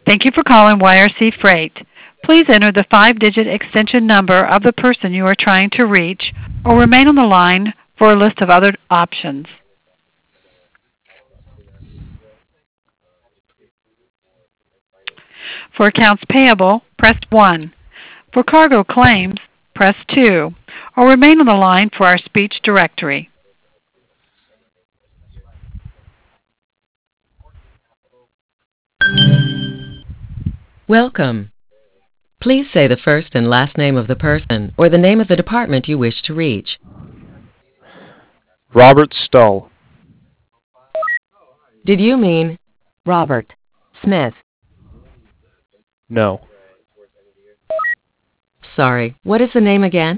Thank you for calling YRC Freight. Please enter the 5-digit extension number of the person you are trying to reach, or remain on the line for a list of other options. For accounts payable, press 1. For cargo claims, press 2, or remain on the line for our speech directory. Welcome. Please say the first and last name of the person or the name of the department you wish to reach. Robert Stull. Did you mean Robert Smith? No. Sorry, what is the name again?